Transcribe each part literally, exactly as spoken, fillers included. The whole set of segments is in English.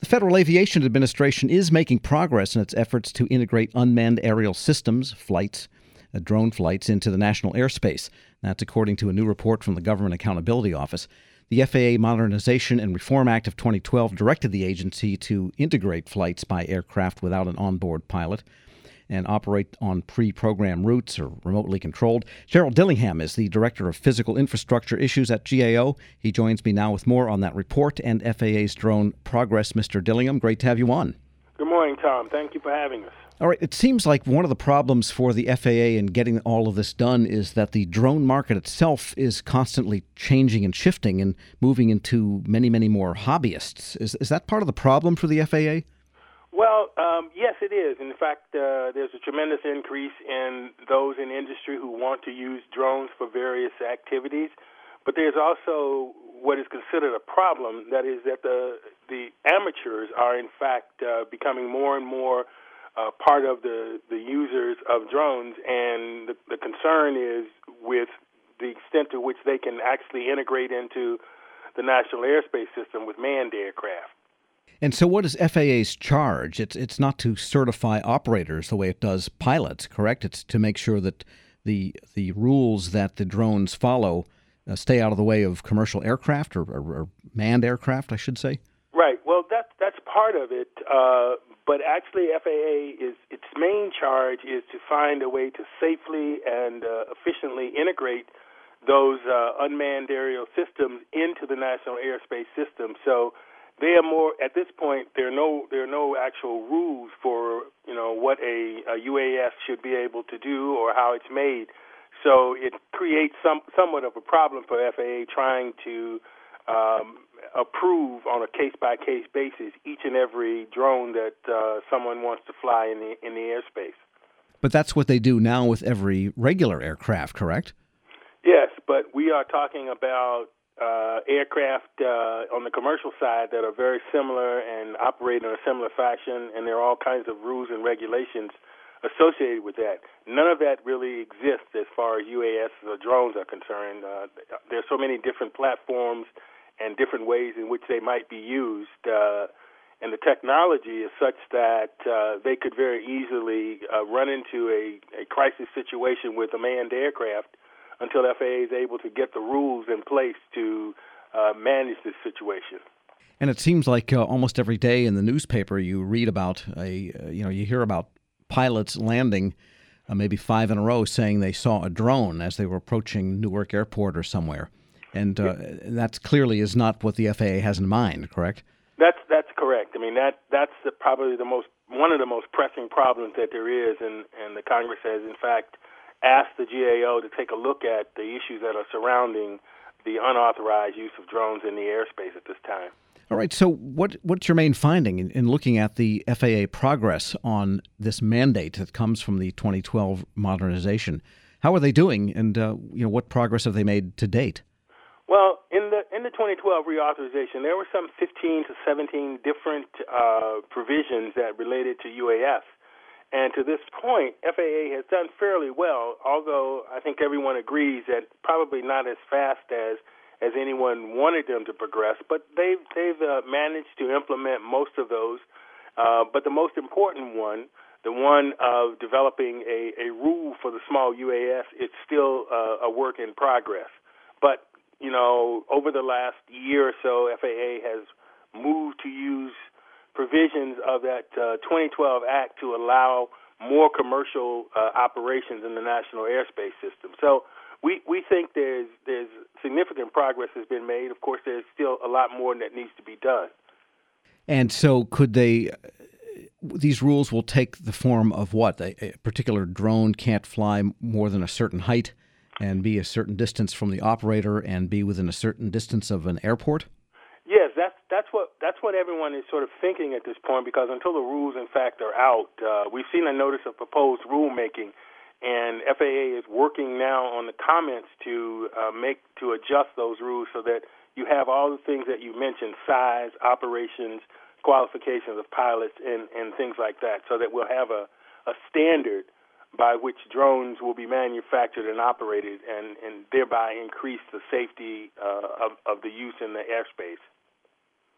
Federal Aviation Administration is making progress in its efforts to integrate unmanned aerial systems, flights, uh, drone flights, into the national airspace. That's according to a new report from the Government Accountability Office. The F A A Modernization and Reform Act of twenty twelve directed the agency to integrate flights by aircraft without an onboard pilot and operate on pre-programmed routes or remotely controlled. Gerald Dillingham is the Director of Physical Infrastructure Issues at G A O. He joins me now with more on that report and F A A's drone progress. Mister Dillingham, great to have you on. Good morning, Tom. Thank you for having us. All right, it seems like one of the problems for the F A A in getting all of this done is that the drone market itself is constantly changing and shifting and moving into many, many more hobbyists. Is, is that part of the problem for the F A A? Well, um, yes, it is. In fact, uh, there's a tremendous increase in those in industry who want to use drones for various activities. But there's also what is considered a problem, that is that the the amateurs are, in fact, uh, becoming more and more uh, part of the, the users of drones. And the, the concern is with the extent to which they can actually integrate into the national airspace system with manned aircraft. And so what is F A A's charge? It's it's not to certify operators the way it does pilots, correct? It's to make sure that the the rules that the drones follow uh, stay out of the way of commercial aircraft or, or, or manned aircraft, I should say? Right. Well, that's, that's part of it. Uh, but actually, F A A, is its main charge is to find a way to safely and uh, efficiently integrate those uh, unmanned aerial systems into the national airspace system. So they are more, at this point, there are no there are no actual rules for, you know, what a, a U A S should be able to do or how it's made. So it creates some somewhat of a problem for F A A trying to um, approve on a case-by-case basis each and every drone that uh, someone wants to fly in the in the airspace. But that's what they do now with every regular aircraft, correct? Yes, but we are talking about Uh, aircraft uh, on the commercial side that are very similar and operate in a similar fashion, and there are all kinds of rules and regulations associated with that. None of that really exists as far as U A S or drones are concerned. Uh, there are so many different platforms and different ways in which they might be used, uh, and the technology is such that uh, they could very easily uh, run into a, a crisis situation with a manned aircraft until F A A is able to get the rules in place to uh, manage this situation. And it seems like uh, almost every day in the newspaper you read about a, uh, you know, you hear about pilots landing uh, maybe five in a row saying they saw a drone as they were approaching Newark Airport or somewhere. And uh, yeah. that clearly is not what the F A A has in mind, correct? That's that's correct. I mean, that that's the, probably the most one of the most pressing problems that there is, and, and the Congress has, in fact, asked the G A O to take a look at the issues that are surrounding the unauthorized use of drones in the airspace at this time. All right. So what what's your main finding in, in looking at the F A A progress on this mandate that comes from the twenty twelve modernization? How are they doing, and uh, you know, what progress have they made to date? Well, in the in the twenty twelve reauthorization, there were some fifteen to seventeen different uh, provisions that related to U A S. And to this point, F A A has done fairly well, although I think everyone agrees that probably not as fast as, as anyone wanted them to progress. But they've, they've uh, managed to implement most of those. Uh, but the most important one, the one of developing a, a rule for the small U A S, it's still uh, a work in progress. But, you know, over the last year or so, F A A has moved to use provisions of that uh, twenty twelve Act to allow more commercial uh, operations in the national airspace system. So we, we think there's there's significant progress has been made. Of course, there's still a lot more that needs to be done. And so could they, these rules will take the form of what? A, a particular drone can't fly more than a certain height and be a certain distance from the operator and be within a certain distance of an airport? Yes, that's that's what that's what everyone is sort of thinking at this point, because until the rules, in fact, are out, uh, we've seen a notice of proposed rulemaking, and F A A is working now on the comments to uh, make to adjust those rules so that you have all the things that you mentioned: size, operations, qualifications of pilots, and, and things like that, so that we'll have a, a standard by which drones will be manufactured and operated, and, and thereby increase the safety uh, of, of the use in the airspace.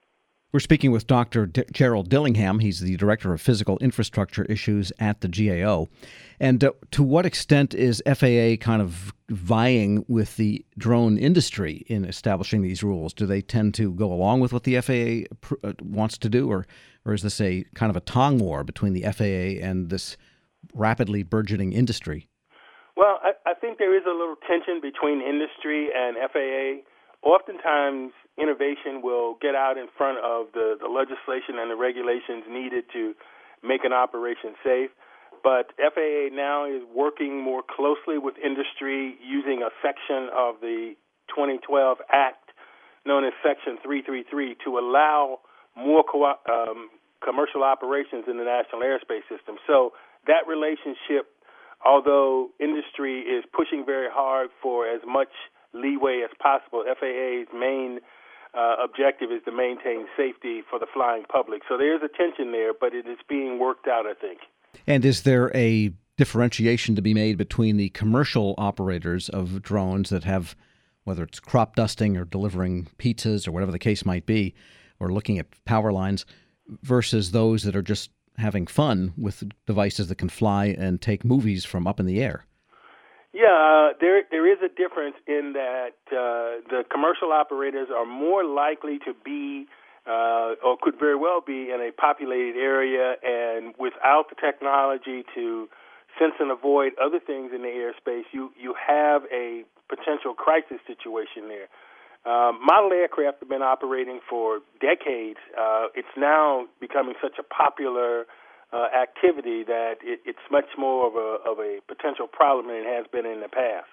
We're speaking with Doctor D- Gerald Dillingham. He's the Director of Physical Infrastructure Issues at the G A O. And uh, to what extent is F A A kind of vying with the drone industry in establishing these rules? Do they tend to go along with what the F A A pr- uh, wants to do, or, or is this a kind of a tong war between the F A A and this rapidly burgeoning industry? Well, I, I think there is a little tension between industry and F A A. Oftentimes, innovation will get out in front of the, the legislation and the regulations needed to make an operation safe. But F A A now is working more closely with industry using a section of the twenty twelve Act known as Section three thirty-three to allow more co- um, commercial operations in the national airspace system. So that relationship, although industry is pushing very hard for as much leeway as possible, F A A's main uh, objective is to maintain safety for the flying public. So there is a tension there, but it is being worked out, I think. And is there a differentiation to be made between the commercial operators of drones that have, whether it's crop dusting or delivering pizzas or whatever the case might be, or looking at power lines, versus those that are just having fun with devices that can fly and take movies from up in the air? Yeah, uh, there there is a difference in that uh, the commercial operators are more likely to be, uh, or could very well be, in a populated area, and without the technology to sense and avoid other things in the airspace, you, you have a potential crisis situation there. Um, model aircraft have been operating for decades. Uh, it's now becoming such a popular Uh, activity that it, it's much more of a of a potential problem than it has been in the past.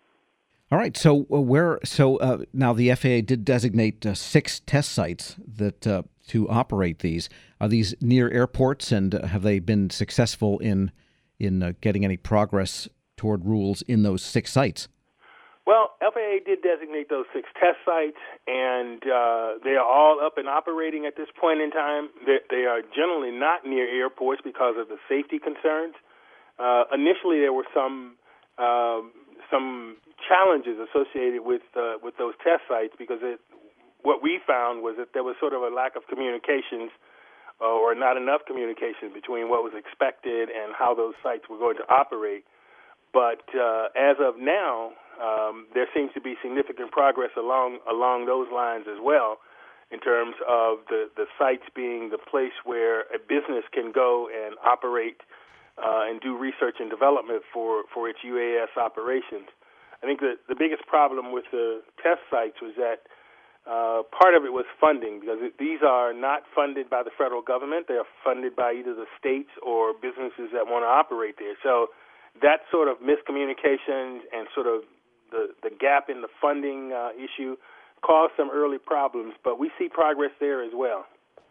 All right. So uh, where? So uh, now the F A A did designate uh, six test sites that uh, to operate these. Are these near airports, and uh, have they been successful in in uh, getting any progress toward rules in those six sites? Well, F A A did designate those six test sites, and uh, they are all up and operating at this point in time. They, they are generally not near airports because of the safety concerns. Uh, initially, there were some um, some challenges associated with uh, with those test sites because it, what we found was that there was sort of a lack of communications uh, or not enough communication between what was expected and how those sites were going to operate. But uh, as of now, um, there seems to be significant progress along along those lines as well, in terms of the, the sites being the place where a business can go and operate uh, and do research and development for, for its U A S operations. I think that the biggest problem with the test sites was that uh, part of it was funding, because it, these are not funded by the federal government. They are funded by either the states or businesses that want to operate there. So that sort of miscommunication and sort of the, the gap in the funding uh, issue caused some early problems, but we see progress there as well.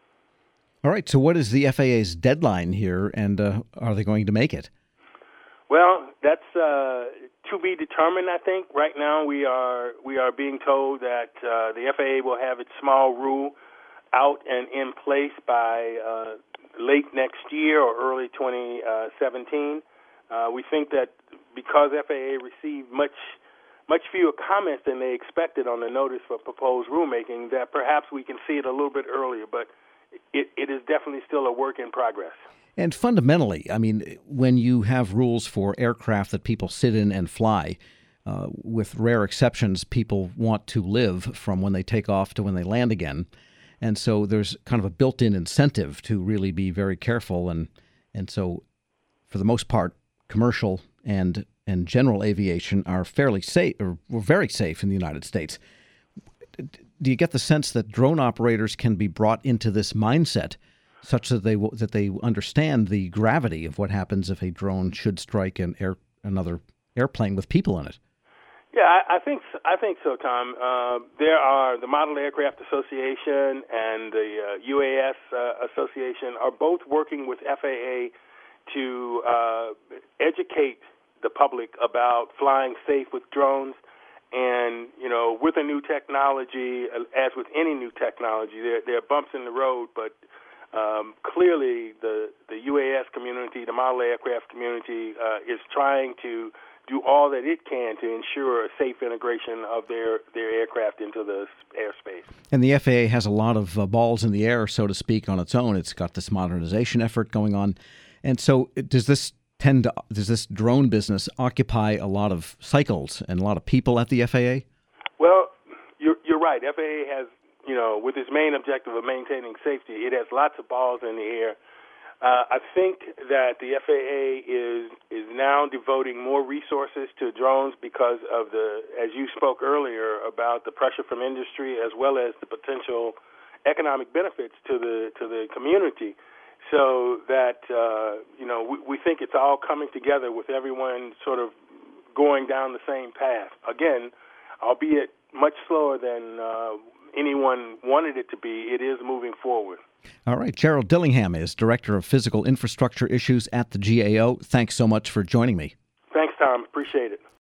All right. So what is the F A A's deadline here, and uh, are they going to make it? Well, that's uh, to be determined, I think. Right now we are we are being told that uh, the F A A will have its small rule out and in place by uh, late next year or early twenty seventeen. Uh, we think that because F A A received much much fewer comments than they expected on the notice for proposed rulemaking, that perhaps we can see it a little bit earlier, but it, it is definitely still a work in progress. And fundamentally, I mean, when you have rules for aircraft that people sit in and fly, uh, with rare exceptions, people want to live from when they take off to when they land again. And so there's kind of a built-in incentive to really be very careful. And, and so for the most part, commercial and and general aviation are fairly safe, or very safe in the United States. Do you get the sense that drone operators can be brought into this mindset, such that they that they understand the gravity of what happens if a drone should strike an air another airplane with people in it? Yeah, I, I think I think so, Tom. Uh, there are the Model Aircraft Association and the uh, U A S uh, Association are both working with F A A to uh, educate the public about flying safe with drones. And, you know, with a new technology, as with any new technology, there, there are bumps in the road, but um, clearly the, the U A S community, the model aircraft community, uh, is trying to do all that it can to ensure a safe integration of their, their aircraft into the airspace. And the F A A has a lot of uh, balls in the air, so to speak, on its own. It's got this modernization effort going on. And so does this tend to, does this drone business occupy a lot of cycles and a lot of people at the F A A? Well, you're, you're right. F A A has, you know, with its main objective of maintaining safety, it has lots of balls in the air. Uh, I think that the F A A is is now devoting more resources to drones because of the, as you spoke earlier, about the pressure from industry as well as the potential economic benefits to the to the community. So that uh, you know, we, we think it's all coming together with everyone sort of going down the same path. Again, albeit much slower than uh, anyone wanted it to be, it is moving forward. All right. Gerald Dillingham is Director of Physical Infrastructure Issues at the G A O. Thanks so much for joining me. Thanks, Tom. Appreciate it.